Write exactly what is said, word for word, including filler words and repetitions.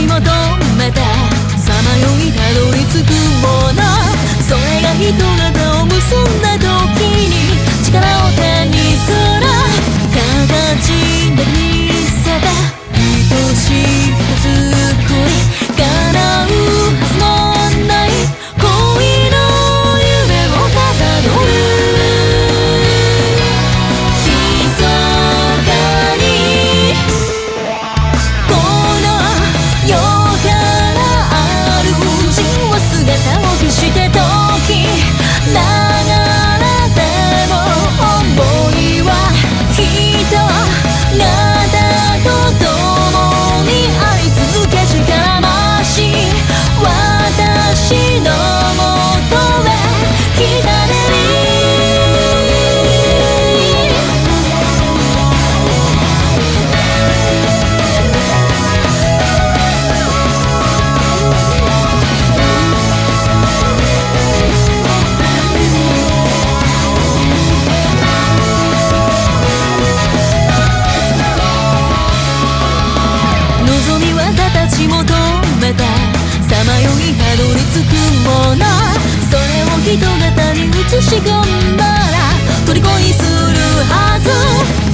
求めてさまよいたどり着くもの、それが人型を結んだ時に力を手にする形で見せて、愛しい手作り叶うはずのない恋の夢をたどる。密かにこの世からある人は姿を消して時ながらでも想いは人型と共にあり続け力増し、私のもとへ来たね望みは形求めてさまよいたどり着くもの、それを人型に映し込んだら虜にするはず。